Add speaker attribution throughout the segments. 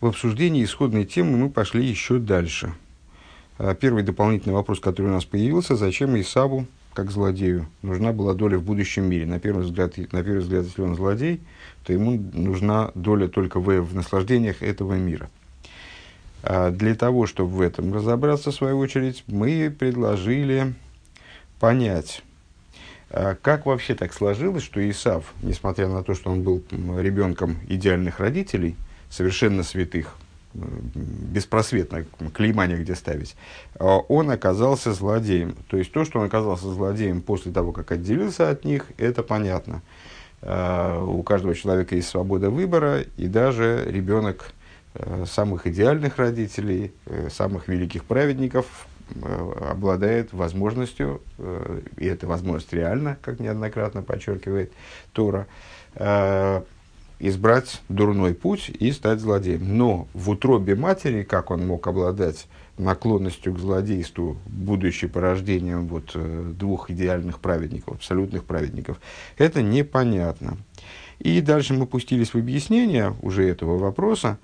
Speaker 1: В обсуждении исходной темы мы пошли еще дальше. Первый дополнительный вопрос, который у нас появился: зачем Исаву, как злодею, нужна была доля в будущем мире? На первый взгляд, если он злодей, то ему нужна доля только в наслаждениях этого мира. Для того, чтобы в этом разобраться, в свою очередь, мы предложили понять, как вообще так сложилось, что Исав, несмотря на то, что он был ребенком идеальных родителей, совершенно святых, беспросветно, клейма негде ставить, он оказался злодеем. То есть, то, что он оказался злодеем после того, как отделился от них, это понятно. У каждого человека есть свобода выбора, и даже ребенок самых идеальных родителей, самых великих праведников обладает возможностью, и эта возможность реальна, как неоднократно подчеркивает Тора, избрать дурной путь и стать злодеем. Но в утробе матери, как он мог обладать наклонностью к злодейству, будучи порождением двух идеальных праведников, абсолютных праведников, это непонятно. И дальше мы пустились в объяснение уже этого вопроса,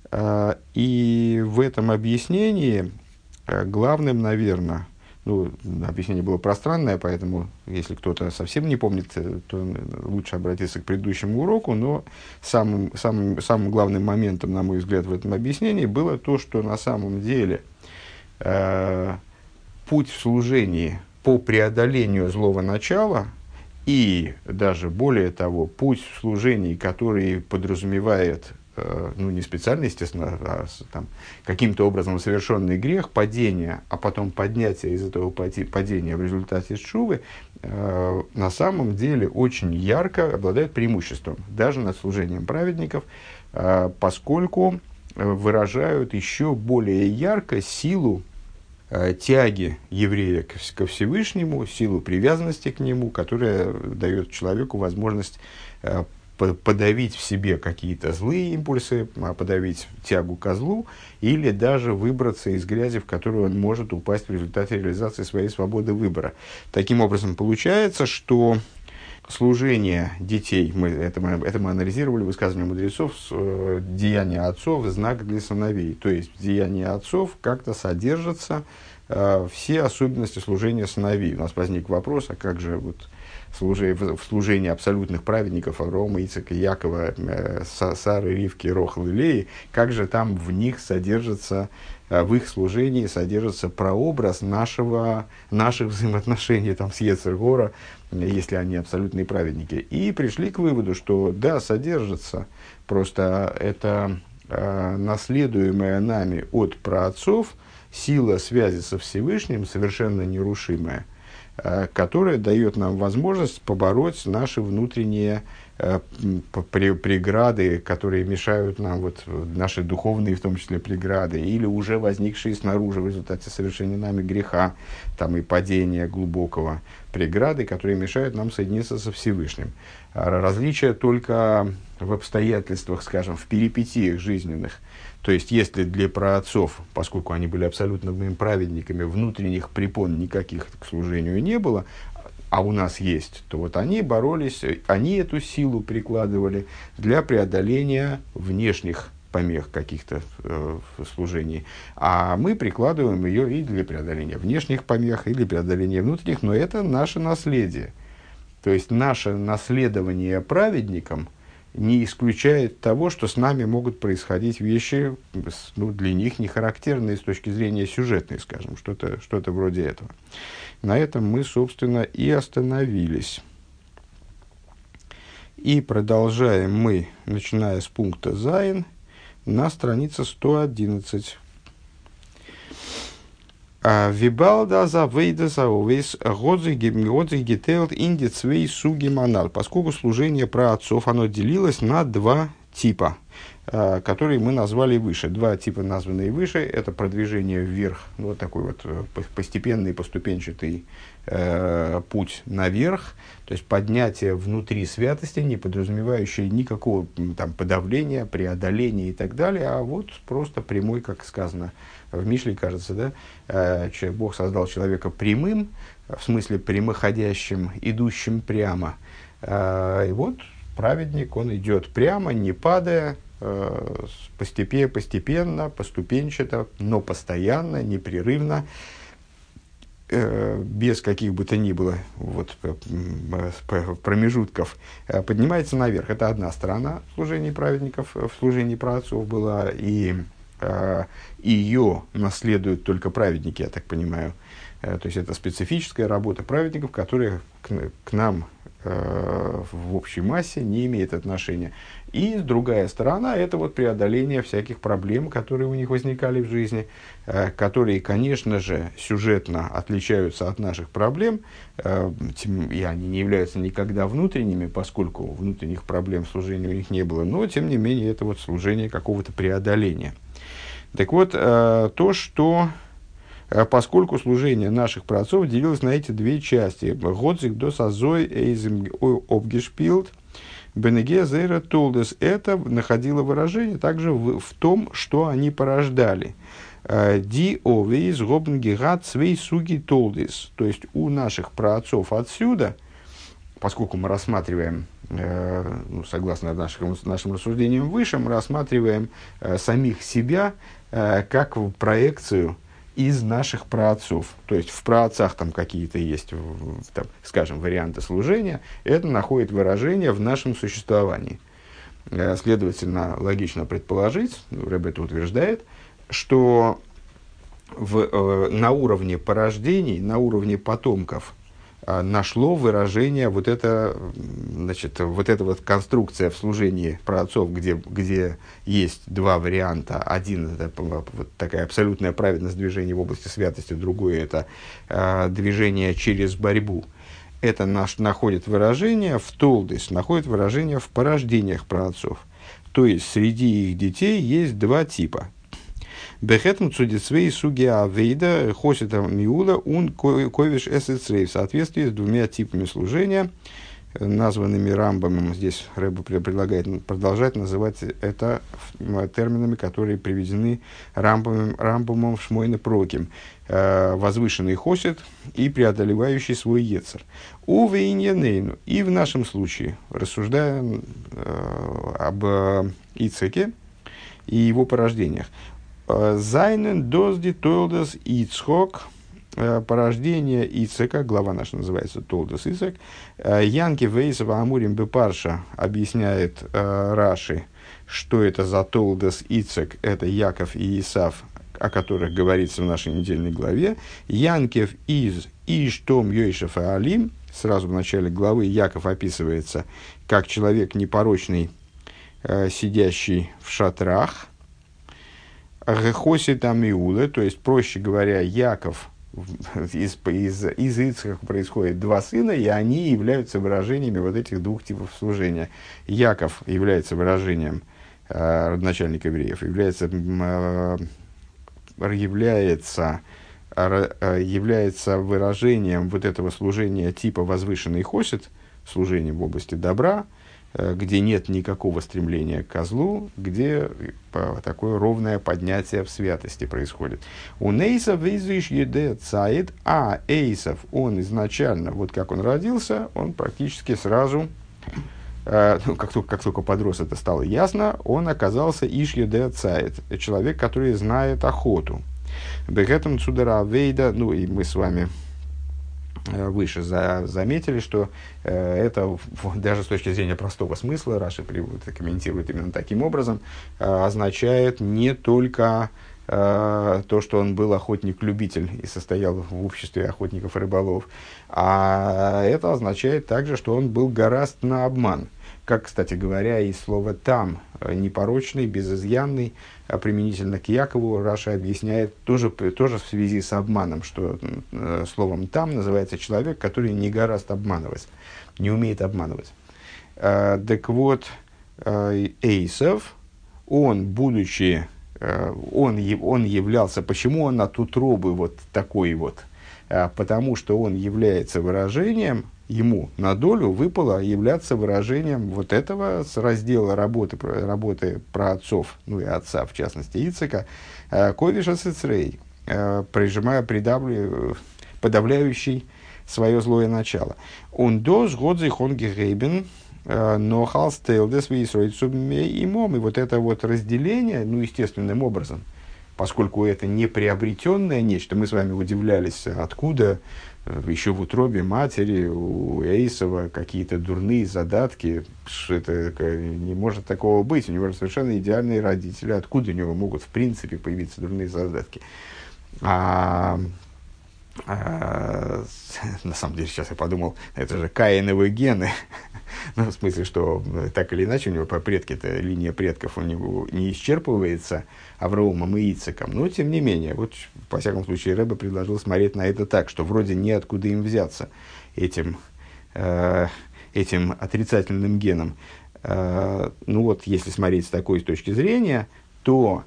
Speaker 1: и в этом объяснении главным, наверное, объяснение было пространное, поэтому, если кто-то совсем не помнит, то лучше обратиться к предыдущему уроку, но самым главным моментом, на мой взгляд, в этом объяснении было то, что на самом деле путь в служении по преодолению злого начала и даже более того, путь в служении, который подразумевает не специально, естественно, а каким-то образом совершенный грех, падение, а потом поднятие из этого падения в результате тшувы, на самом деле очень ярко обладает преимуществом, даже над служением праведников, поскольку выражают еще более ярко силу тяги еврея ко Всевышнему, силу привязанности к нему, которая дает человеку возможность подавить в себе какие-то злые импульсы, подавить тягу ко злу, или даже выбраться из грязи, в которую он может упасть в результате реализации своей свободы выбора. Таким образом, получается, что служение детей, это мы анализировали в высказывании мудрецов, деяния отцов – знак для сыновей. То есть, в деянии отцов как-то содержатся все особенности служения сыновей. У нас возник вопрос, а как же в служении абсолютных праведников Авраама, Ицхака, Якова, Сары, Ривки, Рохл и Леи, как же там в них содержится, в их служении содержится прообраз наших взаимоотношений с Йецер Гора, если они абсолютные праведники. И пришли к выводу, что да, содержится, просто это наследуемая нами от праотцов сила связи со Всевышним, совершенно нерушимая, которая дает нам возможность побороть наши внутренние преграды, которые мешают нам, наши духовные, в том числе, преграды, или уже возникшие снаружи в результате совершения нами греха, и падения глубокого, преграды, которые мешают нам соединиться со Всевышним. Различие только в обстоятельствах, скажем, в перипетиях жизненных. То есть, если для праотцов, поскольку они были абсолютными праведниками, внутренних препон никаких к служению не было, а у нас есть, то они боролись, они эту силу прикладывали для преодоления внешних помех каких-то в служении. А мы прикладываем ее и для преодоления внешних помех, и для преодоления внутренних, но это наше наследие. То есть, наше наследование праведникам не исключает того, что с нами могут происходить вещи, для них не характерные с точки зрения сюжетной, скажем, что-то вроде этого. На этом мы, собственно, и остановились. И продолжаем мы, начиная с пункта Зайн, на странице 111. Вибалда за вейда за овес годзих гетейлд инди цвей суги манал. Поскольку служение праотцов, оно делилось на два типа, которые мы назвали выше. Два типа, названные выше, это продвижение вверх, такой постепенный, поступенчатый путь наверх, то есть поднятие внутри святости, не подразумевающее никакого подавления, преодоления и так далее, а просто прямой, как сказано в Мишле, кажется, Бог создал человека прямым, в смысле прямоходящим, идущим прямо. И праведник, он идет прямо, не падая, постепенно, поступенчато, но постоянно, непрерывно, без каких бы то ни было промежутков, поднимается наверх. Это одна сторона служения праведников, в служении праотцов была, и ее наследуют только праведники, я так понимаю. То есть это специфическая работа праведников, которая к нам в общей массе не имеет отношения. И другая сторона – это вот преодоление всяких проблем, которые у них возникали в жизни, которые, конечно же, сюжетно отличаются от наших проблем, и они не являются никогда внутренними, поскольку внутренних проблем в служении у них не было, но, тем не менее, это вот служение какого-то преодоления. Так вот, поскольку служение наших праотцов делилось на эти две части. Годзик до сазой эйзем обгешпилд бенеге зейра толдес. Это находило выражение также в том, что они порождали. Ди овейс гобнгегат свей суги толдес. То есть у наших праотцов отсюда, поскольку мы рассматриваем, согласно нашим рассуждениям выше, мы рассматриваем самих себя как проекцию из наших праотцов. То есть в праотцах там какие-то есть, там, скажем, варианты служения, это находит выражение в нашем существовании. Следовательно, логично предположить, Рэбе это утверждает, что на уровне порождений, на уровне потомков нашло выражение вот эта вот конструкция в служении праотцов, где есть два варианта. Один – это вот такая абсолютная праведность движения в области святости, другое – это движение через борьбу. Это находит выражение в толдес, находит выражение в порождениях праотцов. То есть среди их детей есть два типа. Бехетм цудицвей суги авейда хосита миула ун ковиш эсэцрей. В соответствии с двумя типами служения, названными Рамбамом, здесь Рэбе предлагает продолжать называть это терминами, которые приведены Рамбамом в Шмойне Проким. Возвышенный хосит и преодолевающий свой ецер. Увейньянейну. И в нашем случае, рассуждая об Ицхаке и его порождениях, Зайнен дозди толдес Ицхок, порождение Ицхака, глава наша называется Толдес Ицхак. Янки Вейсова Амурим Бепарша объясняет Раши, что это за Толдес Ицхак, это Яков и Исав, о которых говорится в нашей недельной главе. Янкев из Иштом Йойшев и Алим, сразу в начале главы Яков описывается как человек непорочный, сидящий в шатрах. Гехоси там Иуда, то есть, проще говоря, Яков, из Ицхака происходит два сына, и они являются выражениями вот этих двух типов служения. Яков является выражением родоначальника евреев, является выражением вот этого служения типа возвышенный хосит, служение в области добра, где нет никакого стремления к злу, где такое ровное поднятие в святости происходит. У Нейсов визуешь еде цаид, а Эйсов, он изначально, вот как он родился, он практически сразу, как только подрос, это стало ясно, он оказался иш еде цаид, человек, который знает охоту. Бегетом цудера вейда, ну и мы с вами выше заметили, что это даже с точки зрения простого смысла, Раши комментирует именно таким образом, означает не только то, что он был охотник-любитель и состоял в обществе охотников и рыболов, а это означает также, что он был горазд на обман. Как, кстати говоря, и слово «там» непорочный, безызъянный, применительно к Якову, Раша объясняет тоже в связи с обманом, что словом «там» называется человек, который не горазд обманывать, не умеет обманывать. Так вот, Эйсов, он, будучи, он являлся, почему он от утробы вот такой вот? Потому что он является выражением, ему на долю выпало являться выражением вот этого с раздела работы праотцов, ну и отца, в частности, Ицхака, ковиша сецрей, подавляющий свое злое начало. Он дос годзих он гегейбен но халстейлдес имом, и вот это вот разделение, ну, естественным образом, поскольку это не приобретенное нечто, мы с вами удивлялись, откуда еще в утробе матери у Эйсова какие-то дурные задатки, что это не может такого быть, у него же совершенно идеальные родители, откуда у него могут в принципе появиться дурные задатки. На самом деле, сейчас я подумал, это же Каиновы гены. Ну, в смысле, что так или иначе у него по предке-то линия предков у него не исчерпывается Авраамом и Ицхаком. Но, тем не менее, вот, во всяком случае, Ребе предложил смотреть на это так, что вроде неоткуда им взяться этим отрицательным геном. Ну вот, если смотреть с такой точки зрения, то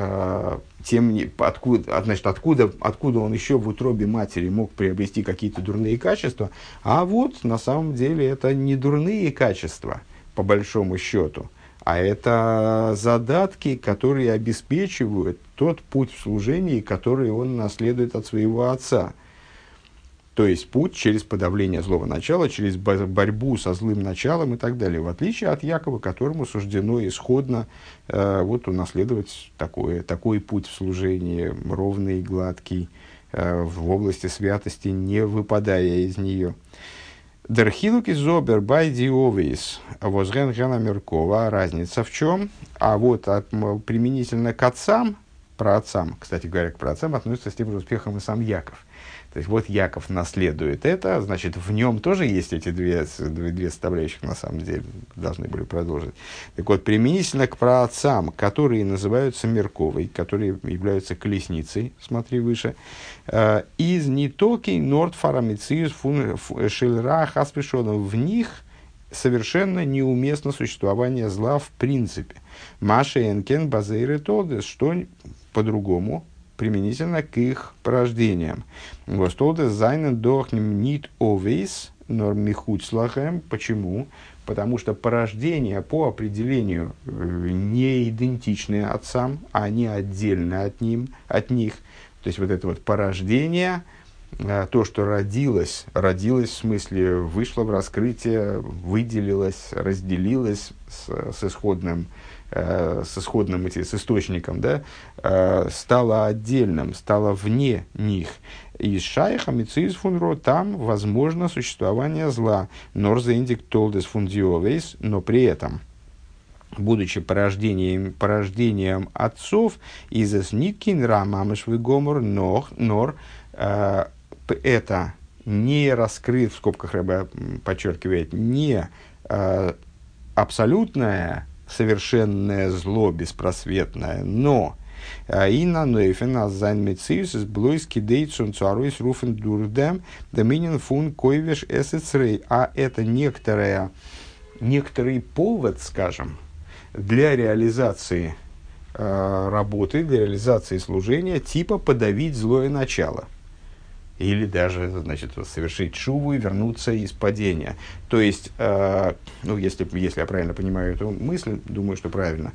Speaker 1: откуда он еще в утробе матери мог приобрести какие-то дурные качества, а вот на самом деле это не дурные качества, по большому счету, а это задатки, которые обеспечивают тот путь в служении, который он наследует от своего отца. То есть путь через подавление злого начала, через борьбу со злым началом и так далее. В отличие от Якова, которому суждено исходно вот, унаследовать такой путь в служении, ровный, гладкий, в области святости, не выпадая из нее. Дерхилуки зобер байди овейс возген гена меркова. Разница в чем? А вот применительно к отцам, праотцам, кстати говоря, к праотцам относится с тем же успехом и сам Яков. То есть, вот Яков наследует это, значит, в нем тоже есть эти две составляющих, на самом деле, должны были продолжить. Так вот, применительно к праотцам, которые называются мерковой, которые являются колесницей, смотри выше, из нитоки нордфарамициус шельра хаспешоном, в них совершенно неуместно существование зла в принципе. Маша энкен базейры тодес, что по-другому, применительно к их порождениям. Гостолдес зайнен дохнем нит овейс нормихуцлахем. Почему? Потому что порождения по определению не идентичны отцам, а они отдельны от них. То есть, вот это вот порождение, то, что родилось в смысле вышло в раскрытие, выделилось, разделилось с источником, да, стало отдельным, стало вне них. И шайха мициис фунро, там возможно существование зла. Норзе индик толдес фундиовейс, но при этом, будучи порождением отцов, из ниткин рамамыш вегомор нор, это не раскрыт, в скобках Ребе подчеркивает, не абсолютное совершенное зло, беспросветное, но Ина Нойфена Зайн Мециус из Блойски Дейцун Царуис Руфен Дурдем Доминин Фун Койвеш Эсэцрей. А это некоторый повод, скажем, для реализации работы, для реализации служения, типа подавить злое начало. Или даже, значит, совершить шуву и вернуться из падения. То есть, ну, если я правильно понимаю эту мысль, думаю, что правильно,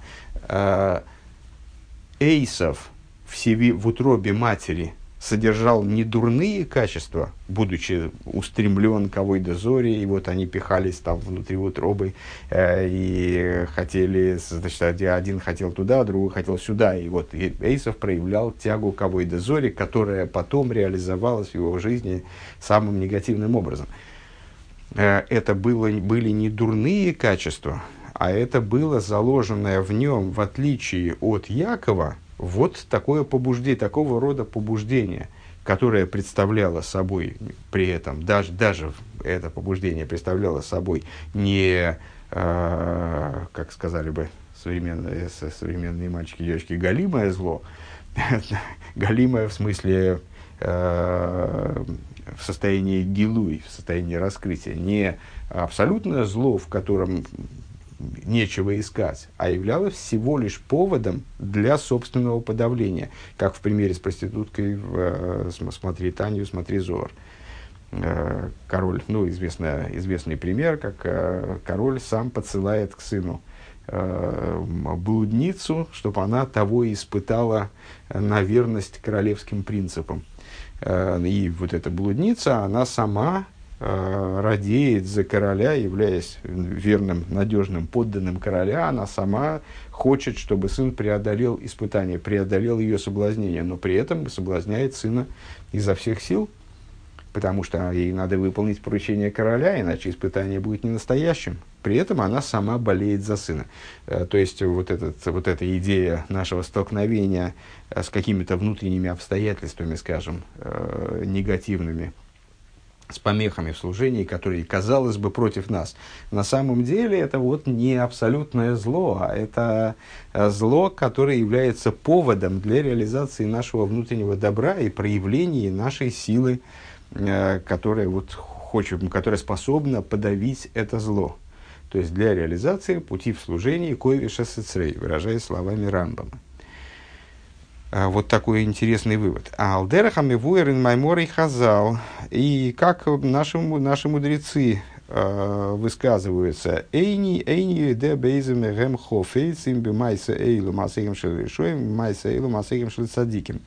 Speaker 1: Эйсов в утробе матери содержал не дурные качества, будучи устремлен к авойде зори, и вот они пихались там внутри утробы и хотели, значит, один хотел туда, другой хотел сюда, и вот Эйсов проявлял тягу к авойде зори, которая потом реализовалась в его жизни самым негативным образом. Это были не дурные качества, а это было заложенное в нем, в отличие от Якова, вот такое побуждение, такого рода побуждение, которое представляло собой при этом, даже это побуждение представляло собой не, как сказали бы современные мальчики и девочки, галимое зло, галимое в смысле в состоянии гилуй, в состоянии раскрытия, не абсолютное зло, в котором нечего искать, а являлось всего лишь поводом для собственного подавления, как в примере с проституткой в «Смотри Танью, смотри Зоар». Король, ну, известный пример, как король сам подсылает к сыну блудницу, чтобы она того испытала на верность королевским принципам. И вот эта блудница, она сама радеет за короля, являясь верным, надежным подданным короля, она сама хочет, чтобы сын преодолел испытание, преодолел ее соблазнение, но при этом соблазняет сына изо всех сил, потому что ей надо выполнить поручение короля, иначе испытание будет не настоящим. При этом она сама болеет за сына. То есть вот эта идея нашего столкновения с какими-то внутренними обстоятельствами, скажем, негативными, с помехами в служении, которые, казалось бы, против нас. На самом деле это вот не абсолютное зло, а это зло, которое является поводом для реализации нашего внутреннего добра и проявления нашей силы, которая способна подавить это зло. То есть для реализации пути в служении койвиша сецрей, выражаясь словами Рамбама. Вот такой интересный вывод. Алдерахами вуэрин майморей хазал. И как наши мудрецы высказываются, эйни де бейзем гэм хофейцим бимайса эйлу масейгем шелешоем майса эйлу масейгем шелецадиким.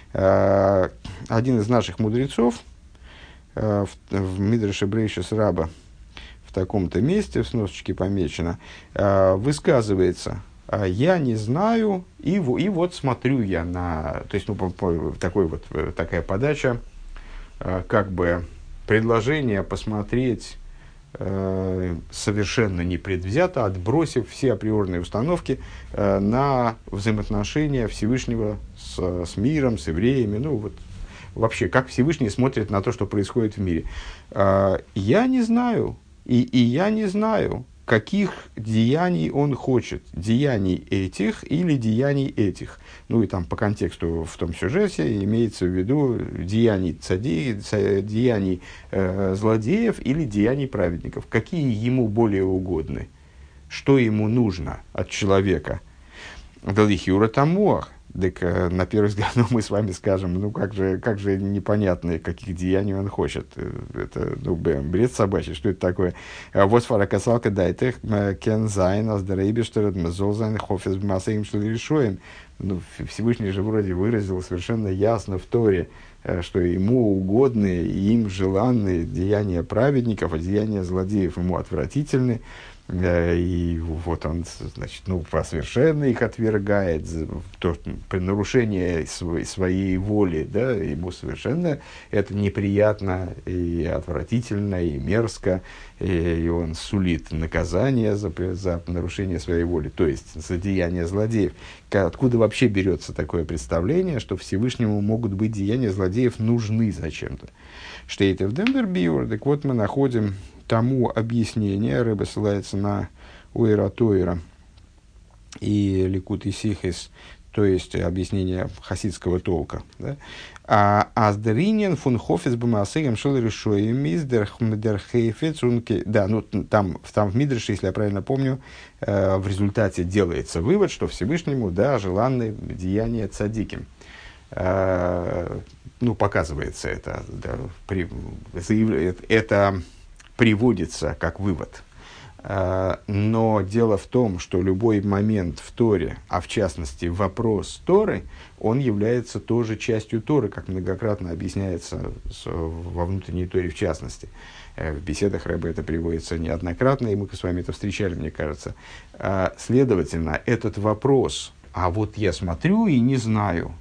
Speaker 1: Один из наших мудрецов в Мидраше Брейшис Раба в таком-то месте, в сносочке помечено, высказывается: я не знаю, и вот смотрю я на... То есть, такая подача, как бы предложение посмотреть совершенно непредвзято, отбросив все априорные установки на взаимоотношения Всевышнего с миром, с евреями, вообще, как Всевышний смотрит на то, что происходит в мире. Я не знаю, и я не знаю, каких деяний он хочет, деяний этих или деяний этих. И там по контексту в том сюжете имеется в виду деяний деяний злодеев или деяний праведников. Какие ему более угодны, что ему нужно от человека. Далихюра тамуах. Так, на первый взгляд, мы с вами скажем, как же непонятно, каких деяний он хочет. Это, бред собачий, что это такое? Вот фаракасалка дайтех кен зайн аздарейбештерет мзолзайн хофес бмасаим шлиришоем. Всевышний же вроде выразил совершенно ясно в Торе, что ему угодны и им желанные деяния праведников, а деяния злодеев ему отвратительны. И вот он, совершенно их отвергает, при нарушении своей воли, да, ему совершенно это неприятно и отвратительно, и мерзко, и он сулит наказание за нарушение своей воли, то есть за деяния злодеев. Откуда вообще берется такое представление, что Всевышнему могут быть деяния злодеев нужны зачем-то? Штейте в Дембербиур, так вот мы находим тому объяснение, Ребе ссылается на Уэра Тойра и Ликут и Сихес, то есть объяснение хасидского толка. Да? Аздеринен фун хофец бамасегем шел решоем миздер хейфец унке. Да, там в Мидреше, если я правильно помню, в результате делается вывод, что Всевышнему, да, желанны деяния цадиким. Показывается это, да, это приводится как вывод. Но дело в том, что любой момент в Торе, а в частности вопрос Торы, он является тоже частью Торы, как многократно объясняется во внутренней Торе в частности. В беседах Ребе это приводится неоднократно, и мы с вами это встречали, мне кажется. Следовательно, этот вопрос, а вот я смотрю и не знаю,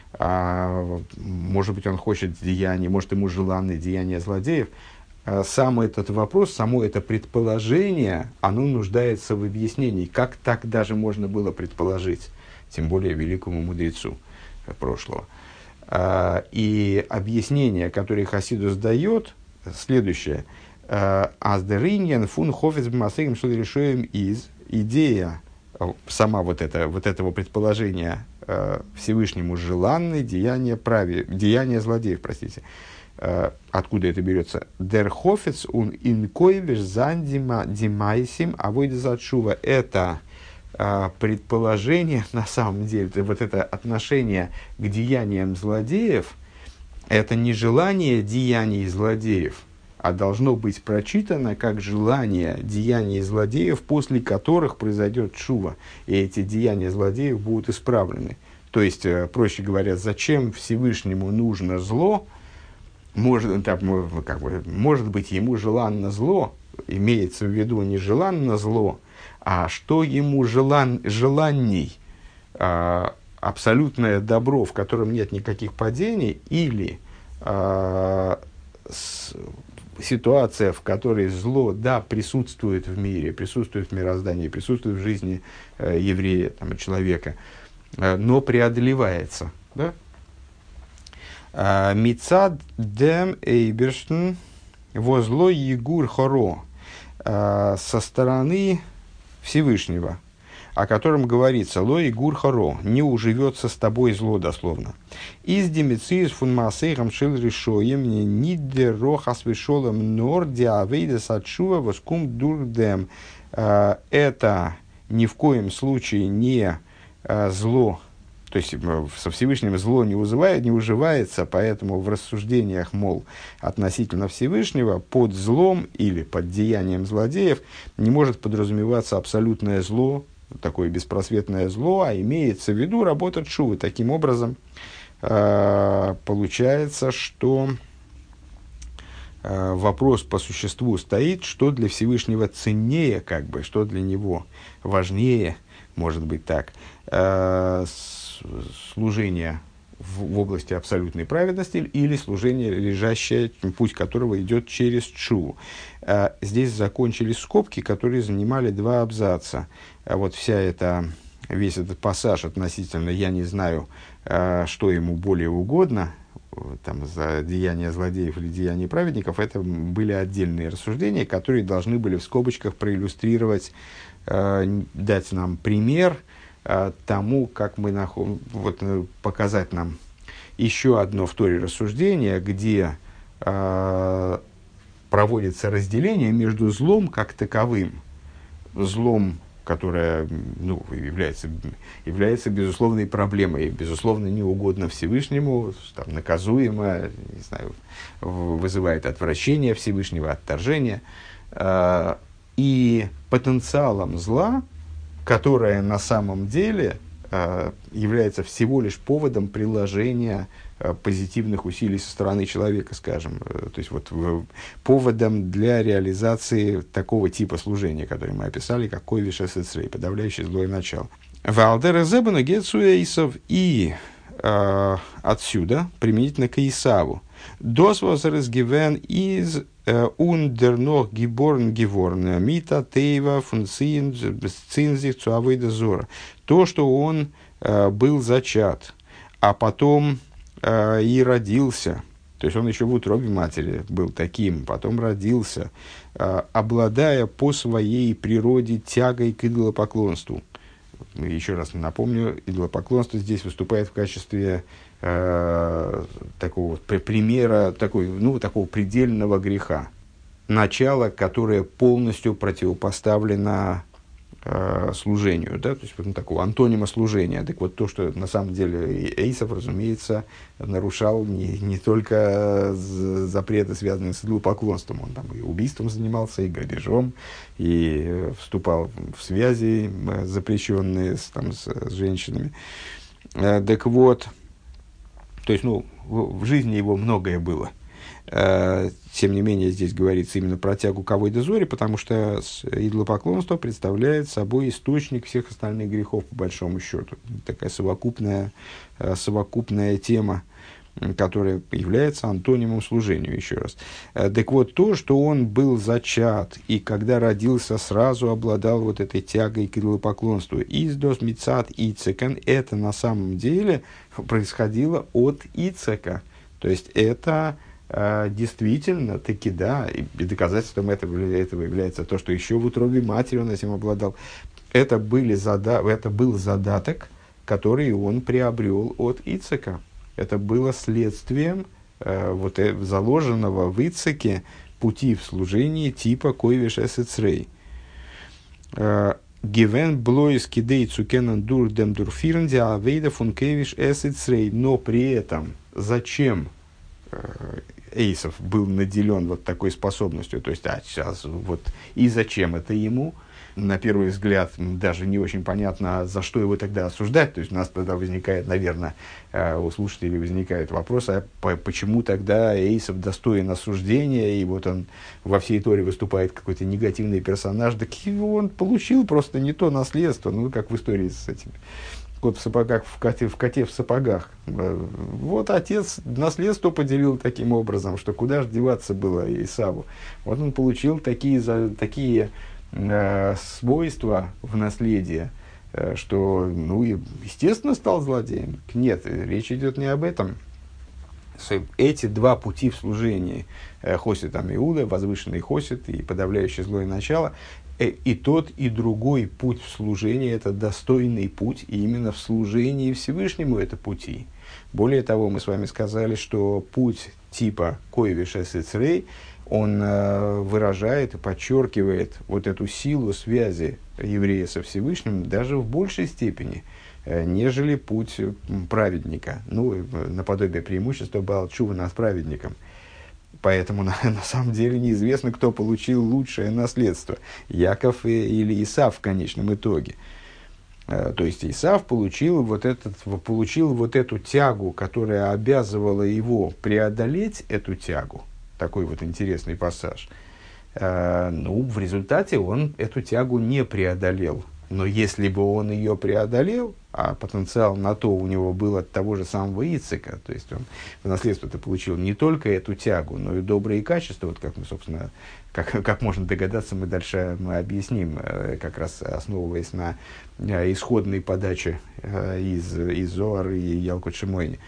Speaker 1: может быть, он хочет деяния, может, ему желанны деяния злодеев, сам этот вопрос, само это предположение, оно нуждается в объяснении. Как так даже можно было предположить, тем более великому мудрецу прошлого. И объяснение, которое Хасидус дает, следующее. «Аздериньян фун хофец бмасегем что решаем из». Идея, сама этого предположения Всевышнему желанны деяния злодеев, простите. Откуда это берется? «Дер хофец ун инкойвеш зан димайсим авойдезат шува». Это предположение, на самом деле, вот это отношение к деяниям злодеев, это не желание деяний злодеев, а должно быть прочитано как желание деяний злодеев, после которых произойдет шува, и эти деяния злодеев будут исправлены. То есть, проще говоря, зачем Всевышнему нужно зло, может быть, ему желанно зло, имеется в виду не желанно зло, а что ему желанней, абсолютное добро, в котором нет никаких падений, или ситуация, в которой зло, да, присутствует в мире, присутствует в мироздании, присутствует в жизни еврея, там, человека, но преодолевается. Да? Мицад дем эйберштен возло егур хоро, со стороны Всевышнего, о котором говорится «Ло егур хоро», «не уживется с тобой зло», дословно. «Из демициис фун маасейхам шил решоем нидде рохас вишолем нор диавейдес отшува воскум дурдем». Это ни в коем случае не зло, то есть со Всевышним зло не уживается, поэтому в рассуждениях, мол, относительно Всевышнего, под злом или под деянием злодеев не может подразумеваться абсолютное зло, такое беспросветное зло, а имеется в виду работа тшувы. Таким образом, получается, что вопрос по существу стоит, что для Всевышнего ценнее, что для него важнее, может быть так, служение в области абсолютной праведности или служение, лежащее, путь которого идет через тшуву. Здесь закончились скобки, которые занимали 2 абзаца. Вот весь этот пассаж относительно «я не знаю, что ему более угодно», там, за деяния злодеев или деяния праведников, это были отдельные рассуждения, которые должны были в скобочках проиллюстрировать, дать нам пример тому, как мы показать нам еще одно в Торе рассуждение, где проводится разделение между злом как таковым, злом, которое является безусловной проблемой, безусловно неугодно Всевышнему, там, наказуемо, не знаю, вызывает отвращение Всевышнего, отторжение, и потенциалом зла, которое на самом деле является всего лишь поводом приложения позитивных усилий со стороны человека, скажем. То есть, поводом для реализации такого типа служения, которое мы описали, как койвиш эсэцрей, подавляющее злое начало. Валдера зебана гетсу эйсов, и отсюда, применительно к Исаву, «Дос возрес гивен из ундернох гиборн геворн мита тейва фунцин цинзих цуавейда зора». То, что он был зачат, а потом и родился, то есть он еще в утробе матери был таким, потом родился, обладая по своей природе тягой к идолопоклонству. Еще раз напомню, идолопоклонство здесь выступает в качестве такого примера, такого предельного греха. Начало, которое полностью противопоставлено служению, да, то есть такого антонима служения. Так вот, то, что на самом деле Эйсав, разумеется, нарушал не только запреты, связанные с идолопоклонством, он там и убийством занимался, и грабежом, и вступал в связи запрещенные с женщинами. Так вот, то есть, в жизни его многое было. Тем не менее, здесь говорится именно про тягу к авойде зори, потому что идолопоклонство представляет собой источник всех остальных грехов, по большому счету. Такая совокупная тема, которая является антонимом служению, еще раз. Так вот, то, что он был зачат, и когда родился, сразу обладал вот этой тягой к идолопоклонству. «Издос мицат ицекан» — это на самом деле происходило от Ицека. То есть, это действительно, таки да, и доказательством этого является то, что еще в утробе матери он этим обладал. Это был задаток, который он приобрел от Ицека. Это было следствием заложенного в Ицеке пути в служении типа койвиш эсэцрей. Гивен блоис кидей цукенан дур дем дурфирнди авейда фун койвиш эсэцрей. Но при этом зачем Эйсов был наделен такой способностью, то есть, сейчас и зачем это ему? на первый взгляд, даже не очень понятно, за что его тогда осуждать. То есть у нас тогда возникает, наверное, у слушателей возникает вопрос, а почему тогда Эйсов достоин осуждения, и вот он во всей Торе выступает какой-то негативный персонаж, так он получил просто не то наследство, ну, как в истории с этим. Кот в сапогах, в коте в сапогах. Вот отец наследство поделил таким образом, что куда же деваться было Исаву. Вот он получил такие свойства в наследие, что, ну, естественно, стал злодеем. Нет, речь идет не об этом. Эти два пути в служении, Хосит Амиуда, возвышенный Хосит и подавляющее злое начало, и тот, и другой путь в служении – это достойный путь, и именно в служении Всевышнему это пути. Более того, мы с вами сказали, что путь типа Койвиша Сицрей, он выражает и подчеркивает вот эту силу связи еврея со Всевышним даже в большей степени, нежели путь праведника. Ну, наподобие преимущества Баал Тшува над праведником. Поэтому на самом деле неизвестно, кто получил лучшее наследство, Яков или Исав в конечном итоге. То есть Исав получил вот эту тягу, которая обязывала его преодолеть эту тягу. Такой вот интересный пассаж. Ну, в результате он эту тягу не преодолел. Но если бы он ее преодолел, а потенциал на то у него был от того же самого Ицека, то есть он в наследство-то получил не только эту тягу, но и добрые качества, вот как мы, собственно, как можно догадаться, мы дальше объясним, как раз основываясь на исходной подаче из Зоар и Ялкут Шимойни.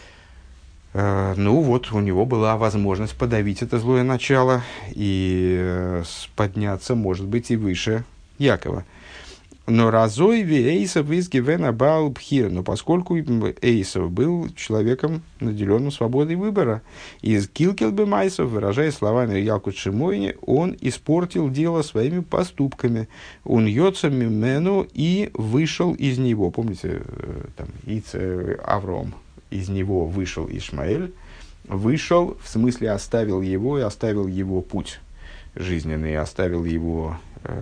Speaker 1: Ну вот, у него была возможность подавить это злое начало и подняться, может быть, и выше Якова. Но разой Эйсов из Гивена Баал Бхир, но поскольку Эйсов был человеком, наделенным свободой выбора, из Килкелбе Майсов, выражая словами Ялкут Шимойни, он испортил дело своими поступками. Он йоца мимену и вышел из него. Помните, там, Авром, из него вышел Ишмаэль. Вышел, в смысле оставил его и оставил его путь жизненный, оставил его...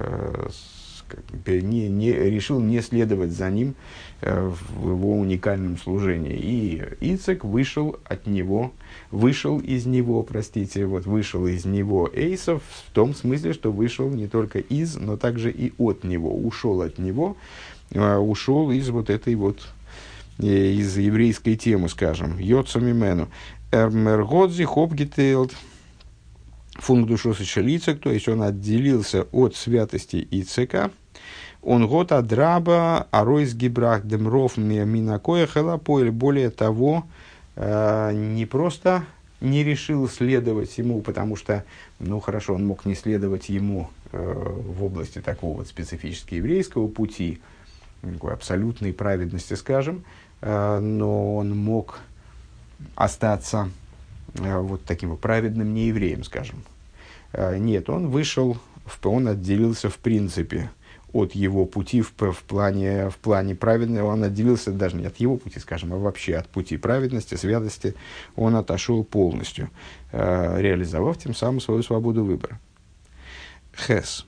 Speaker 1: решил не следовать за ним в его уникальном служении. И Ицек вышел из него Эйсов, в том смысле, что вышел не только из, но также и от него, ушел от него, ушел из вот этой вот, из еврейской темы, скажем, Йоцамимену. Эрмергодзи хопгителд фундушос Ицек, то есть он отделился от святости Ицека. Он год адраба аройс гибрах демров минакоя хелапоэль. Более того, не просто не решил следовать ему, потому что, ну хорошо, он мог не следовать ему в области такого вот специфически еврейского пути, такой абсолютной праведности, скажем, но он мог остаться вот таким праведным неевреем, скажем. Нет, он вышел, он отделился в принципе от его пути в плане праведного, он отделился даже не от его пути, скажем, а вообще от пути праведности, святости, он отошел полностью, реализовав тем самым свою свободу выбора. Хес.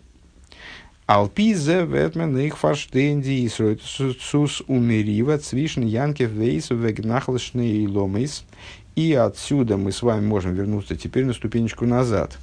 Speaker 1: Алпизе ветмен их фарштенди сус умерива цвишн янкев вейсу вегнахлышны и ломис. И отсюда мы с вами можем вернуться теперь на ступенечку назад.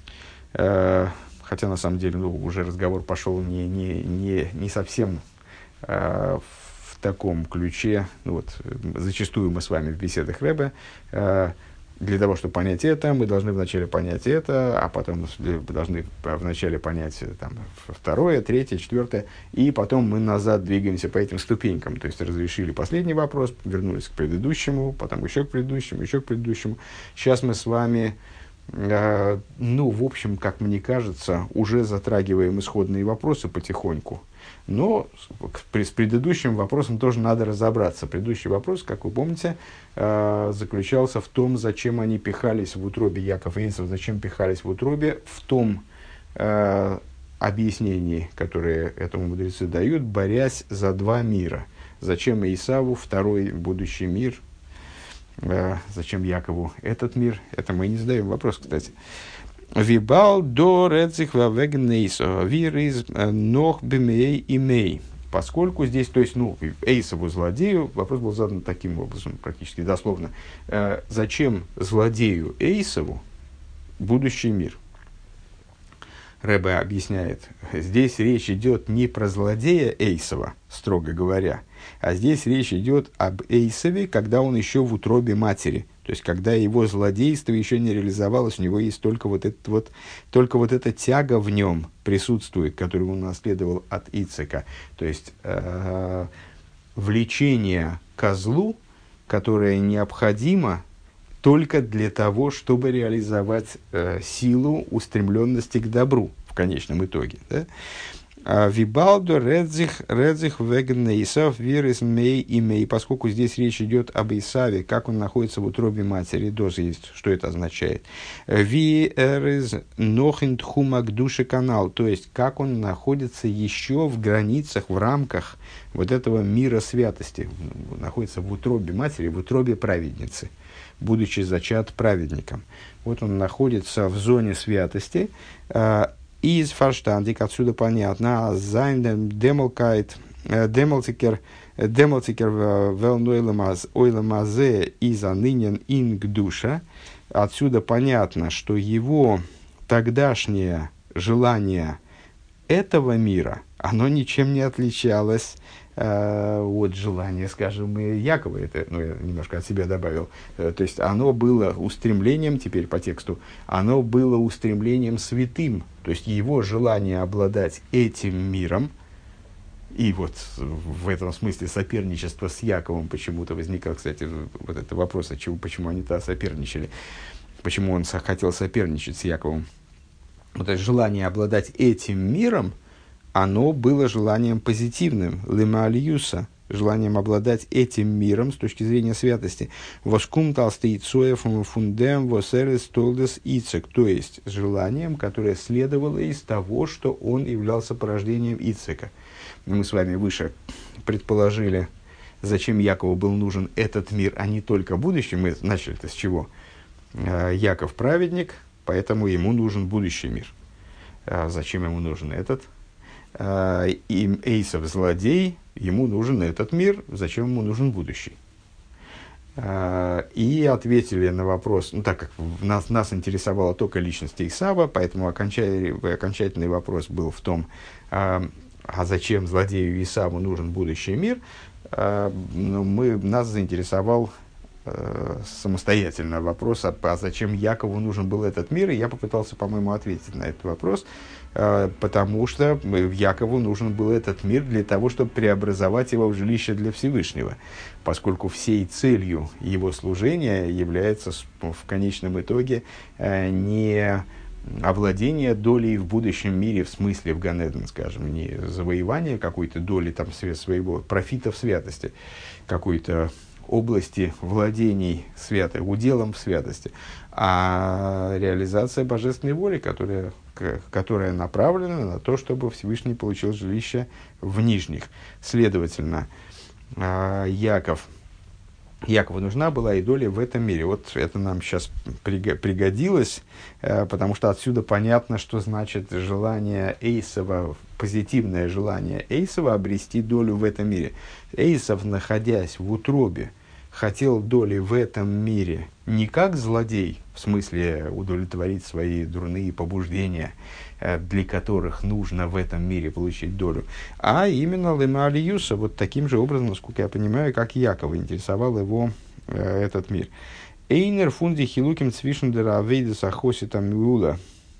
Speaker 1: Хотя, на самом деле, уже разговор пошел не совсем в таком ключе. Ну, вот, зачастую мы с вами в беседах Ребе, для того, чтобы понять это, мы должны вначале понять это, а потом должны вначале понять там, второе, третье, четвертое, и потом мы назад двигаемся по этим ступенькам. То есть, разрешили последний вопрос, вернулись к предыдущему, потом еще к предыдущему, еще к предыдущему. Сейчас мы с вами... ну, в общем, как мне кажется, уже затрагиваем исходные вопросы потихоньку. Но с предыдущим вопросом тоже надо разобраться. Предыдущий вопрос, как вы помните, заключался в том, зачем они пихались в утробе Яков и Эйсов, зачем пихались в утробе, в том объяснении, которое этому мудрецы дают, борясь за два мира. Зачем Исаву второй будущий мир, зачем Якову этот мир? Это мы не задаем вопрос, кстати. Вибал до рецих вегнейсо, вир из нох бимей имей. Поскольку здесь, то есть, Эйсову злодею, вопрос был задан таким образом, практически дословно. Зачем злодею Эйсову будущий мир? Ребе объясняет, здесь речь идет не про злодея Эйсова, строго говоря, а здесь речь идет об Эйсове, когда он еще в утробе матери. То есть, когда его злодейство еще не реализовалось, у него есть только вот эта тяга в нем присутствует, которую он наследовал от Ицека. То есть, влечение ко злу, которое необходимо только для того, чтобы реализовать силу устремленности к добру в конечном итоге. Да? Вибалдо редзих вегнейсов вирис мей и мей. Поскольку здесь речь идет об Исаве, как он находится в утробе матери, доза есть, что это означает. Ви эрез нохинт хумак души канал, то есть как он находится еще в границах, в рамках вот этого мира святости, находится в утробе матери, в утробе праведницы, будучи зачат праведником. Вот он находится в зоне святости. Из фарштандик, отсюда понятно, зайн демолкайт, демолтикер велнойламаз ойламазе из анынен инг душа. Отсюда понятно, что его тогдашнее желание этого мира, оно ничем не отличалось от желания, скажем, Якова. Это, я немножко от себя добавил. То есть, оно было устремлением, теперь по тексту, оно было устремлением святым. То есть, его желание обладать этим миром, и вот в этом смысле соперничество с Яковом почему-то возникал, кстати, вот этот вопрос, почему они-то соперничали, почему он хотел соперничать с Яковом. Вот это желание обладать этим миром, оно было желанием позитивным, лемаалиюса, желанием обладать этим миром с точки зрения святости. Воскум толстейцоев фундем восерес толдес ицек, то есть желанием, которое следовало из того, что он являлся порождением Ицека. Мы с вами выше предположили, зачем Якову был нужен этот мир, а не только будущий. Мы начали-то с чего? Яков праведник, поэтому ему нужен будущий мир. Зачем ему нужен этот? И Эйсов злодей, ему нужен этот мир, зачем ему нужен будущий? И ответили на вопрос, так как нас интересовала только личность Исава, поэтому окончательный вопрос был в том, а зачем злодею Исаву нужен будущий мир, нас заинтересовал самостоятельно вопрос, а зачем Якову нужен был этот мир, и я попытался, по-моему, ответить на этот вопрос, потому что Якову нужен был этот мир для того, чтобы преобразовать его в жилище для Всевышнего, поскольку всей целью его служения является в конечном итоге не овладение долей в будущем мире, в смысле в Ганеден, скажем, не завоевание какой-то доли там, своего профита в святости, какой-то области владений уделом в святости, а реализация божественной воли, которая направлена на то, чтобы Всевышний получил жилище в нижних. Следовательно, Якову нужна была и доля в этом мире. Вот это нам сейчас пригодилось, потому что отсюда понятно, что значит желание Эйсова, позитивное желание Эйсова обрести долю в этом мире. Эйсов, находясь в утробе, хотел доли в этом мире не как злодей, в смысле удовлетворить свои дурные побуждения, для которых нужно в этом мире получить долю, а именно лемаалиюса, вот таким же образом, насколько я понимаю, как Якова, интересовал его этот мир. Эйнер фунди хилуким цвишн дера авейдес ахосита миула.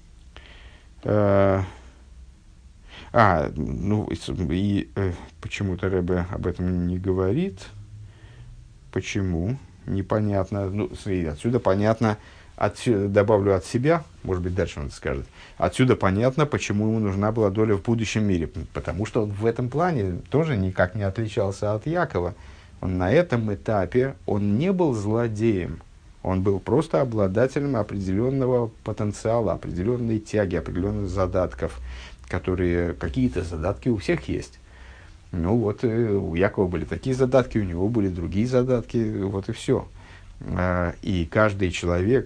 Speaker 1: Почему-то Ребе об этом не говорит. Почему? Непонятно. Отсюда понятно, добавлю от себя, может быть, дальше он это скажет. Отсюда понятно, почему ему нужна была доля в будущем мире. Потому что он в этом плане тоже никак не отличался от Якова. Он на этом этапе, он не был злодеем. Он был просто обладателем определенного потенциала, определенной тяги, определенных задатков, какие-то задатки у всех есть. У Якова были такие задатки, у него были другие задатки, вот и все. И каждый человек,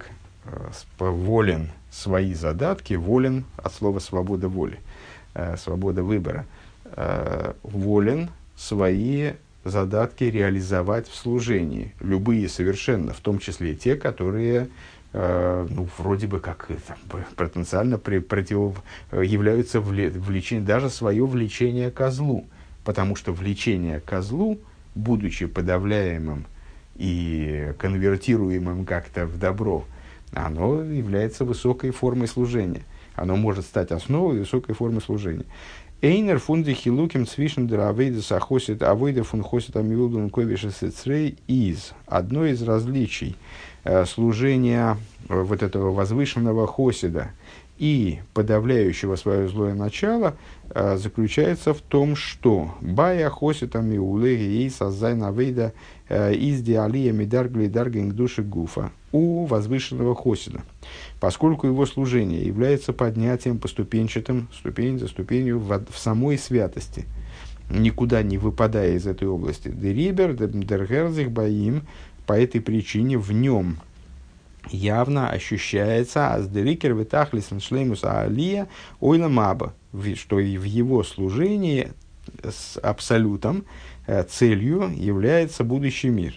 Speaker 1: волен свои задатки, волен от слова свобода воли, свобода выбора, волен свои задатки реализовать в служении, любые совершенно, в том числе и те, которые вроде бы как потенциально являются влечением, даже свое влечение ко злу, потому что влечение ко злу, будучи подавляемым и конвертируемым как-то в добро, оно является высокой формой служения. Оно может стать основой высокой формы служения. Эйнер фунди хилуким цвишен дравейда сахосит авойда фун хосит амиулдун ковиша сецрей из. Одно из различий служения вот этого возвышенного хосида и подавляющего свое злое начало заключается в том, что бая хосита миуле ей сазай навейда из диалия мидаргли даргинг души гуфа у возвышенного хосида, поскольку его служение является поднятием поступенчатым, ступень за ступенью в самой святости, никуда не выпадая из этой области. Дерибер дергерзих боим, по этой причине в нем явно ощущается аздерикер витахлисен шлеймус алия ойла маба, что и в его служении с абсолютом целью является будущий мир.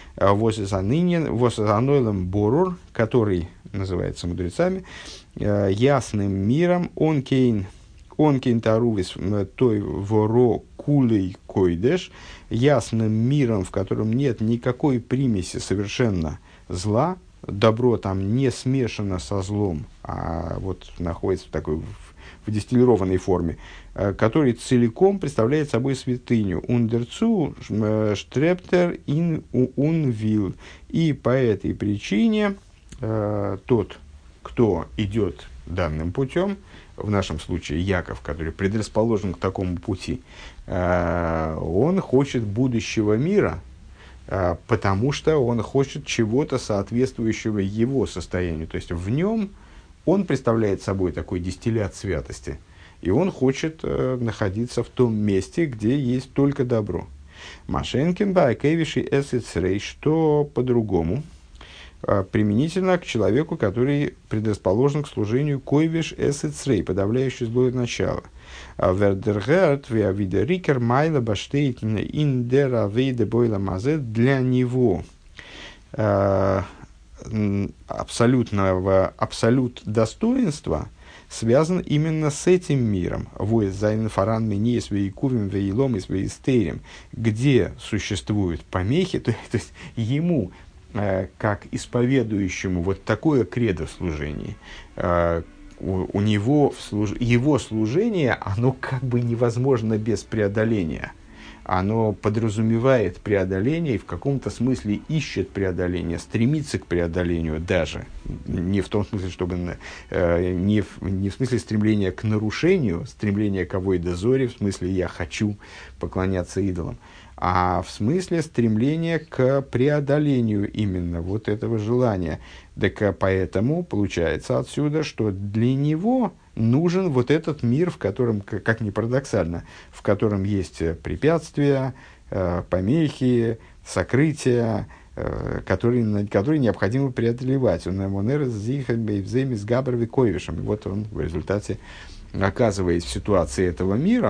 Speaker 1: Восанойлем борур, который называется мудрецами ясным миром, он кейн тарувис той воро кулей койдеш, ясным миром, в котором нет никакой примеси совершенно зла, добро там не смешано со злом, а вот находится в такой в дистиллированной форме, который целиком представляет собой святыню. Ундерцу штрептер ин унвил. И по этой причине тот, кто идет данным путем, в нашем случае Яков, который предрасположен к такому пути, он хочет будущего мира, потому что он хочет чего-то соответствующего его состоянию. То есть в нем он представляет собой такой дистиллят святости, и он хочет находиться в том месте, где есть только добро. Машенкин байкевиши эсэцрей, что по-другому, применительно к человеку, который предрасположен к служению койвиш эсэцрей, подавляющий злое начало. Вердергерт виавида рикер майла баштейтна индера вейда бойла мазет, для него абсолют достоинства связан именно с этим миром, где существуют помехи, то есть ему, как исповедующему вот такое кредо в служении, у него его служение, оно как бы невозможно без преодоления. Оно подразумевает преодоление и в каком-то смысле ищет преодоление, стремится к преодолению даже. Не в том смысле, чтобы не в смысле стремления к нарушению, стремления к авойда зори, в смысле «я хочу поклоняться идолам», а в смысле стремления к преодолению именно вот этого желания. Так поэтому получается отсюда, что для него нужен вот этот мир, в котором, как ни парадоксально, в котором есть препятствия, помехи, сокрытия, которые необходимо преодолевать. Он с Габр Виковишем. И вот он в результате, оказываясь в ситуации этого мира,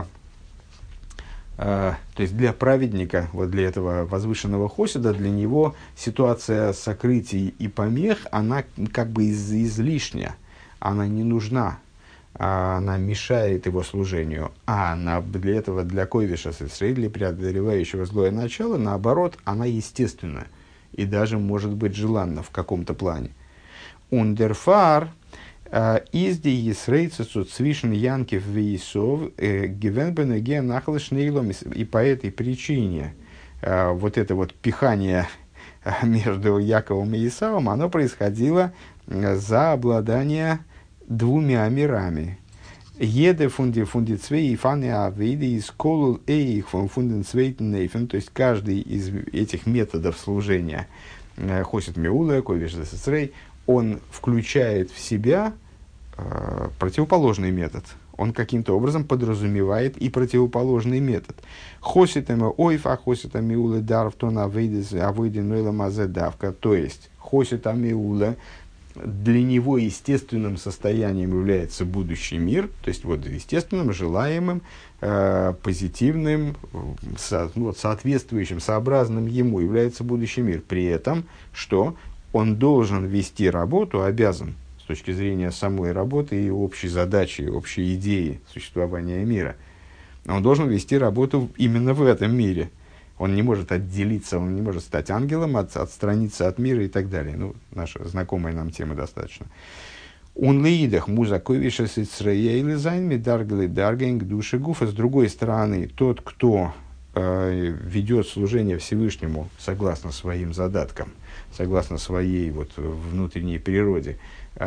Speaker 1: то есть для праведника, вот для этого возвышенного хосида, для него ситуация сокрытий и помех, она как бы излишняя, она не нужна, она мешает его служению. А она для этого, для койвиша сесрей, для преодолевающего злое начало, наоборот, она естественна и даже может быть желанна в каком-то плане. Ундерфар изди есрейцесу цвишен янкев вейсов гивенбенеге нахлыш нейлом. И по этой причине вот это вот пихание между Яковом и Исавом, оно происходило за обладание двумя мирами. Еде фундицвей и фаны авиды из колул эйх фунденцвейтен нейфен. То есть каждый из этих методов служения хосит меула, койвиш десесрей, он включает в себя противоположный метод. Он каким-то образом подразумевает и противоположный метод. Хоситама ойфа, хоситами улы дарв тона авойди нойла мазе давка. То есть хоситами улы для него естественным состоянием является будущий мир, то есть вот естественным, желаемым, позитивным, соответствующим, сообразным ему является будущий мир. При этом, что он должен вести работу, обязан, с точки зрения самой работы и общей задачи, и общей идеи существования мира, он должен вести работу именно в этом мире. Он не может отделиться, он не может стать ангелом, отстраниться от мира и так далее. Ну, наша знакомая нам тема достаточно. Он леидах музаковиша с Исраэль зайн медарглы даргинг души гуфа. С другой стороны, тот, кто ведет служение Всевышнему согласно своим задаткам, согласно своей вот внутренней природе,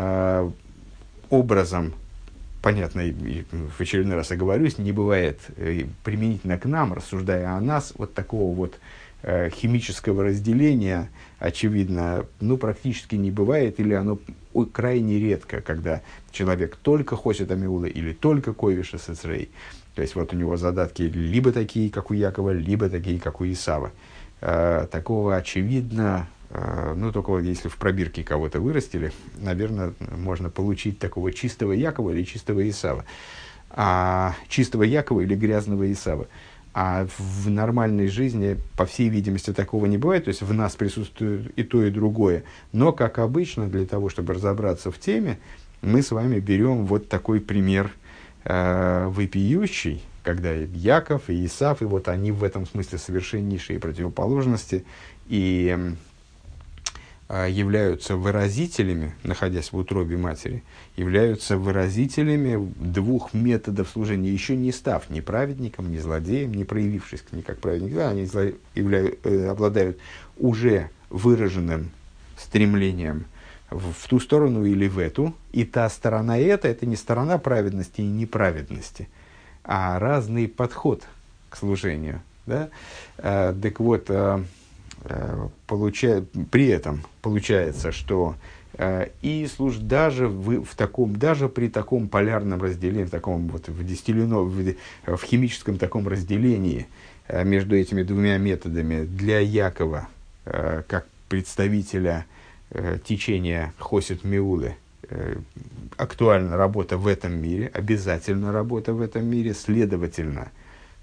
Speaker 1: образом, понятно, и в очередной раз оговорюсь, не бывает применительно к нам, рассуждая о нас, вот такого вот химического разделения, очевидно, ну, практически не бывает, или оно крайне редко, когда человек только хочет амиула или только ковиша сецрей. То есть, вот у него задатки либо такие, как у Якова, либо такие, как у Исава. Такого, очевидно, ну, только вот если в пробирке кого-то вырастили, наверное, можно получить такого чистого Якова или чистого Исава. Чистого Якова или грязного Исава. А в нормальной жизни, по всей видимости, такого не бывает. То есть, в нас присутствует и то, и другое. Но, как обычно, для того, чтобы разобраться в теме, мы с вами берем вот такой пример вопиющий, когда Яков и Исав, и вот они в этом смысле совершеннейшие противоположности, и являются выразителями, находясь в утробе матери, являются выразителями двух методов служения, еще не став ни праведником, ни злодеем, не проявившись ни как праведник, да, они обладают уже выраженным стремлением в ту сторону или в эту, и та сторона это не сторона праведности и неправедности, а разный подход к служению. Да? Так вот, при этом получается, что даже даже при таком полярном разделении, в таком вот в химическом таком разделении между этими двумя методами для Якова, как представителя течения Хосит Меулы, актуальна работа в этом мире, обязательно работа в этом мире, следовательно,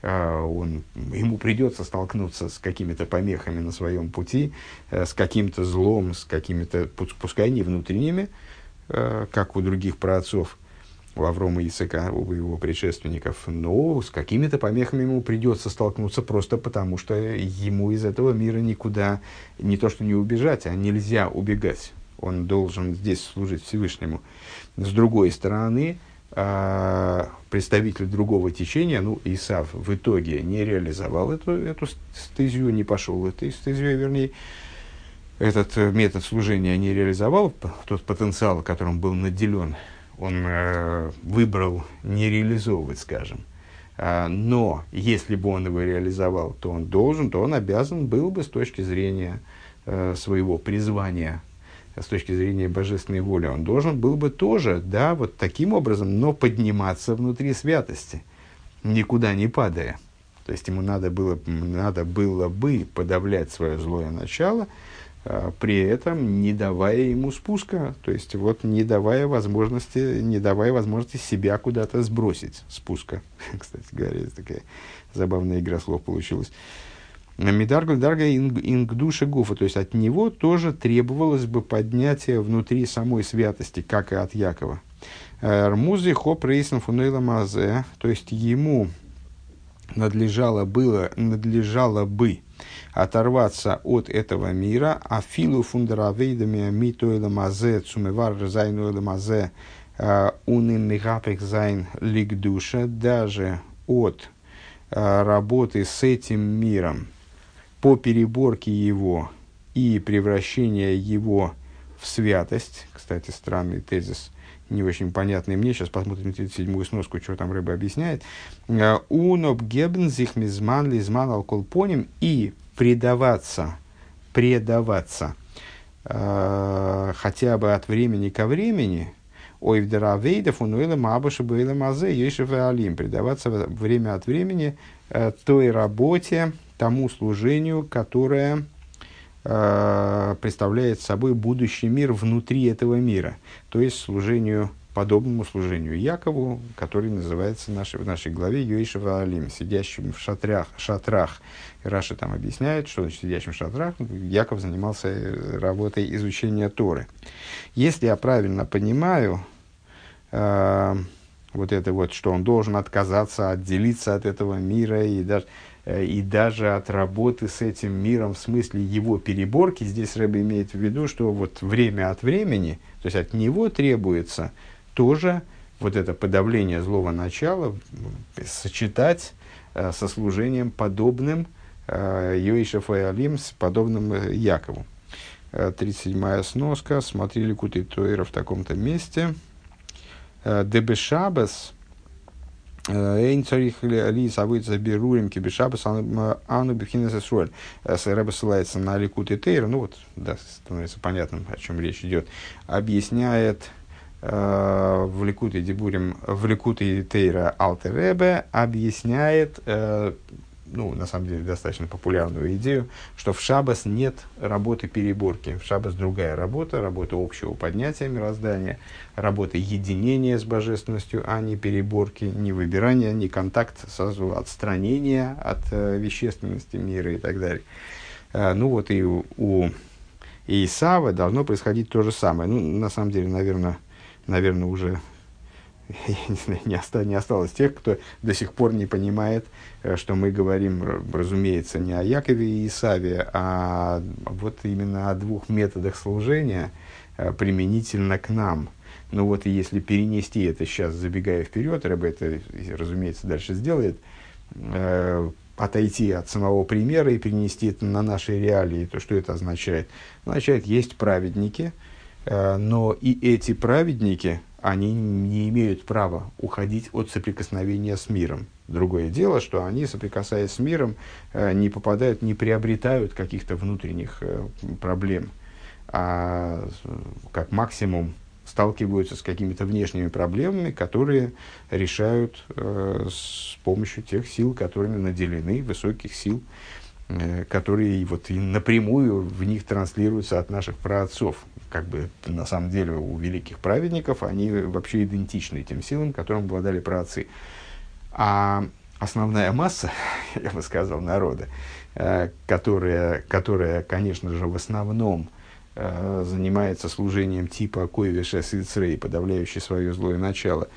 Speaker 1: ему придется столкнуться с какими-то помехами на своем пути, с каким-то злом, с какими-то, пускай не внутренними, как у других праотцов, у Аврома и Ицхака, у его предшественников, но с какими-то помехами ему придется столкнуться просто потому, что ему из этого мира никуда не то что не убежать, а нельзя убегать. Он должен здесь служить Всевышнему. С другой стороны, представитель другого течения, ну, Исав, в итоге не реализовал эту стезию, не пошел этой стезию, вернее, этот метод служения не реализовал, тот потенциал, которым был наделен, он выбрал не реализовывать, скажем. Но если бы он его реализовал, то он обязан был бы с точки зрения своего призвания, с точки зрения божественной воли, он должен был бы тоже, да, вот таким образом, но подниматься внутри святости, никуда не падая. То есть ему надо было бы подавлять свое злое начало, при этом не давая ему спуска, то есть вот не давая возможности себя куда-то сбросить, спуска. Кстати говоря, такая забавная игра слов получилась. Медаргль дарга ингдуша гуфа, то есть от него тоже требовалось бы поднятие внутри самой святости, как и от Якова. Рмузы хоп рейсен фунейла мазе, то есть ему надлежало бы оторваться от этого мира, а филу фундеравейдами митоэла мазе цумевар зайнуэла мазе унин мигапек зайн лигдуша, даже от работы с этим миром по переборке его и превращения его в святость. Кстати, странный тезис, не очень понятный мне. Сейчас посмотрим 37-ю сноску, что там Рэбе объясняет. «Уноб гебн зих мизман лизман алколпоним» и предаваться хотя бы от времени ко времени, ойвдеравейдов унуэла мабаша бэйла мазе ешев алим, предаваться время от времени той работе, тому служению, которое представляет собой будущий мир внутри этого мира, то есть служению, подобному служению Якову, который называется в нашей главе Йоишев Алим, сидящим в шатрах. Раши там объясняет, что значит сидящим в шатрах. Яков занимался работой изучения Торы. Если я правильно понимаю, вот это вот, что он должен отказаться, отделиться от этого мира и даже от работы с этим миром в смысле его переборки, здесь Рэбе имеет в виду, что вот время от времени, то есть от него требуется тоже вот это подавление злого начала сочетать со служением подобным Йоишев Алим, подобным Якову. 37-я сноска. Смотри Ликутей Тойра в таком-то месте. Дебешабас Эйн царих ли события берурим кибешабас ану бифхинес эсруэль. Рэбе ссылается на Ликутей Тойра, ну вот, да, становится понятным, о чем речь идет. Объясняет в Ликутей Дибурим, в Ликутей Тейра Алтер Ребе объясняет, на самом деле, достаточно популярную идею, что в шаббас нет работы переборки. В шаббас другая работа, работа общего поднятия мироздания, работа единения с божественностью, а не переборки, не выбирания, не контакт, сразу отстранения от вещественности мира и так далее. Вот и у Исава должно происходить то же самое. На самом деле, наверное, уже не осталось тех, кто до сих пор не понимает, что мы говорим, разумеется, не о Якове и Исаве, а вот именно о двух методах служения применительно к нам. И если перенести это сейчас, забегая вперед, Рэбе это, разумеется, дальше сделает, отойти от самого примера и перенести это на наши реалии, то что это означает? Означает, есть праведники, но и эти праведники, они не имеют права уходить от соприкосновения с миром. Другое дело, что они, соприкасаясь с миром, не попадают, не приобретают каких-то внутренних проблем, а как максимум сталкиваются с какими-то внешними проблемами, которые решают с помощью тех сил, которыми наделены, высоких сил, которые вот и напрямую в них транслируются от наших праотцов. На самом деле у великих праведников они вообще идентичны тем силам, которым обладали праотцы. А основная масса, я бы сказал, народа, которая, конечно же, в основном занимается служением типа койвеша сицрей, подавляющий свое злое начало,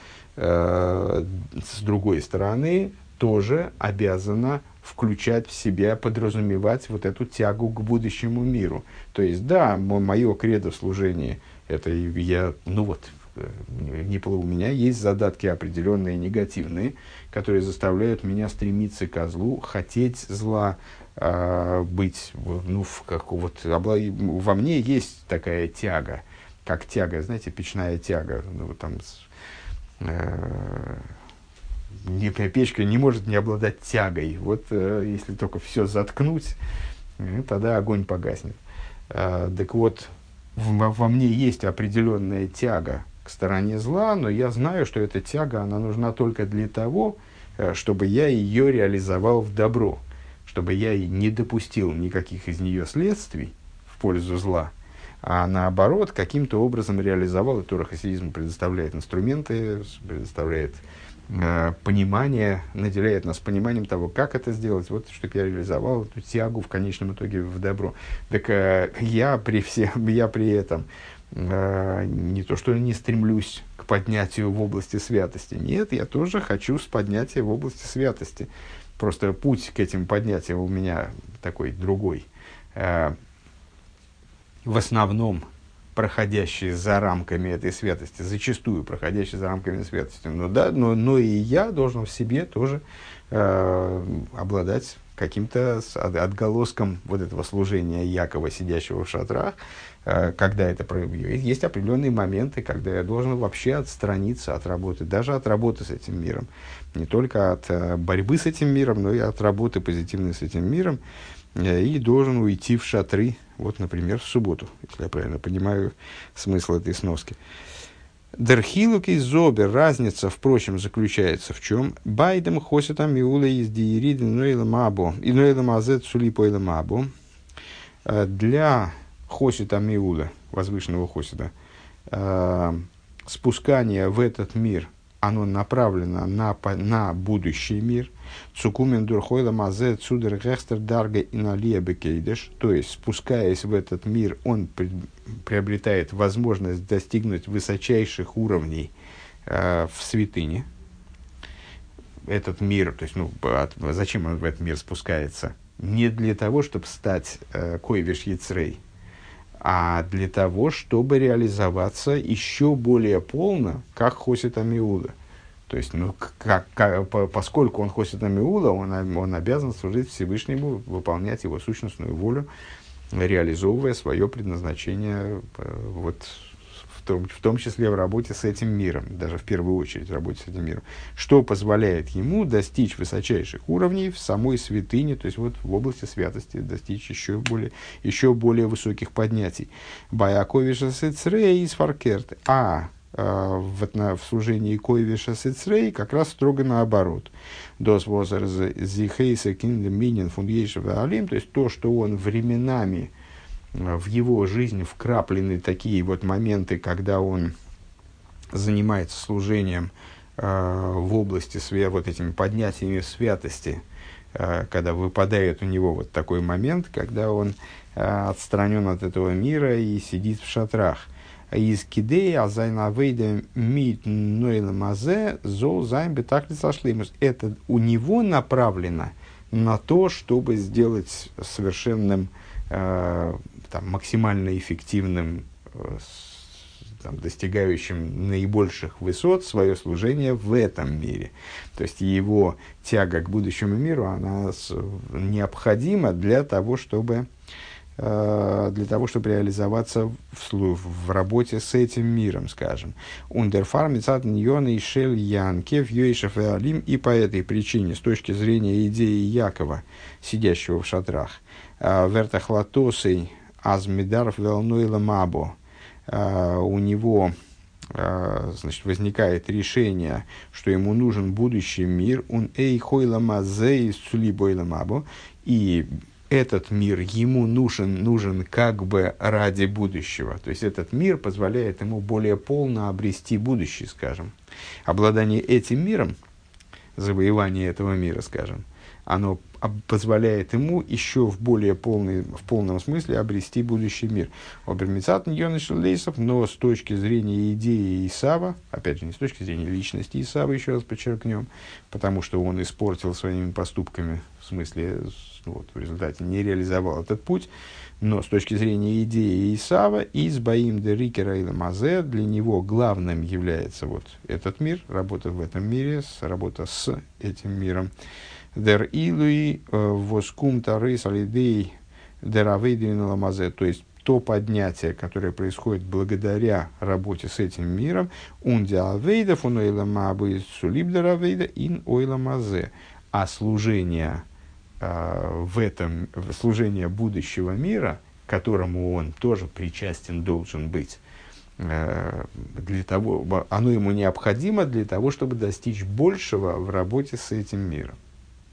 Speaker 1: с другой стороны, тоже обязана включать в себя, подразумевать вот эту тягу к будущему миру. То есть, да, мое кредо в служении, это я, у меня есть задатки определенные негативные, которые заставляют меня стремиться ко злу, хотеть зла, быть, во мне есть такая тяга, как тяга, знаете, печная тяга, печка не может не обладать тягой. Если только все заткнуть, тогда огонь погаснет. Так вот, во мне есть определенная тяга к стороне зла, но я знаю, что эта тяга, она нужна только для того, чтобы я ее реализовал в добро, чтобы я не допустил никаких из нее следствий в пользу зла, а наоборот, каким-то образом реализовал, и Тора хасидизма предоставляет инструменты, предоставляет понимание, наделяет нас пониманием того, как это сделать, чтобы я реализовал эту тягу в конечном итоге в добро. Так я при этом не то, что не стремлюсь к поднятию в области святости, нет, я тоже хочу с поднятия в области святости. Просто путь к этим поднятиям у меня такой другой. В основном проходящие за рамками этой святости, зачастую проходящие за рамками святости. Но и я должен в себе тоже обладать каким-то отголоском вот этого служения Якова, сидящего в шатрах, когда это есть определенные моменты, когда я должен вообще отстраниться от работы, даже от работы с этим миром. Не только от борьбы с этим миром, но и от работы позитивной с этим миром. И должен уйти в шатры, например, в субботу, если я правильно понимаю смысл этой сноски. Дерхилук и зобер, разница, впрочем, заключается в чем? Байдем хоситам миула из диирид инойла мабо, инойла мазет сули пойла мабо. Для хосита миуда, возвышенного хосита, спускание в этот мир, оно направлено на будущий мир. Цукумен дурхойла мазе цудер гехстер дарга иналия бекейдеш. То есть, спускаясь в этот мир, он приобретает возможность достигнуть высочайших уровней в святыне. Этот мир, то есть, зачем он в этот мир спускается? Не для того, чтобы стать койвиш яцрей, а для того, чтобы реализоваться еще более полно, как хосит амиуда. То есть, поскольку он хосит амиуда, он обязан служить Всевышнему, выполнять его сущностную волю, реализовывая свое предназначение в том числе в работе с этим миром, даже в первую очередь в работе с этим миром, что позволяет ему достичь высочайших уровней в самой святыне, то есть в области святости достичь еще более высоких поднятий. Баяковиша сецрей из фаркерт. В служении койвиша сецрей как раз строго наоборот. Дос возер зихейса киндем минин фундейшего алим, то есть то, что он временами в его жизнь вкраплены такие моменты, когда он занимается служением в области этими поднятиями святости, когда выпадает у него такой момент, когда он отстранен от этого мира и сидит в шатрах. Из кидея азайнавейда мит нойлемазе зол займ бетахли сошлимус. Это у него направлено на то, чтобы сделать совершенным, максимально эффективным, достигающим наибольших высот свое служение в этом мире. То есть его тяга к будущему миру, она необходима для того, чтобы реализоваться в работе с этим миром, скажем. И по этой причине, с точки зрения идеи Якова, сидящего в шатрах, вертахлатосой азмидаров велнуила мабо, у него возникает решение, что ему нужен будущий мир, и этот мир ему нужен как бы ради будущего. То есть этот мир позволяет ему более полно обрести будущее, скажем. Обладание этим миром, завоевание этого мира, скажем, оно позволяет ему еще в полном смысле обрести будущий мир. Обермицат Йонышел Лейсов, но с точки зрения идеи Исава, опять же, не с точки зрения личности Исава, еще раз подчеркнем, потому что он испортил своими поступками, в смысле, в результате не реализовал этот путь, но с точки зрения идеи Исава, из Баим де Рикера и Ламазе, для него главным является этот мир, работа в этом мире, работа с этим миром. Дер илуи воскум тары салидей деравейдин ламазе, то есть то поднятие, которое происходит благодаря работе с этим миром, ундиавейда фунойламабы сулиб деравейда ин ойламазе, а служение служение будущего мира, к которому он тоже причастен должен быть, для того, оно ему необходимо для того, чтобы достичь большего в работе с этим миром.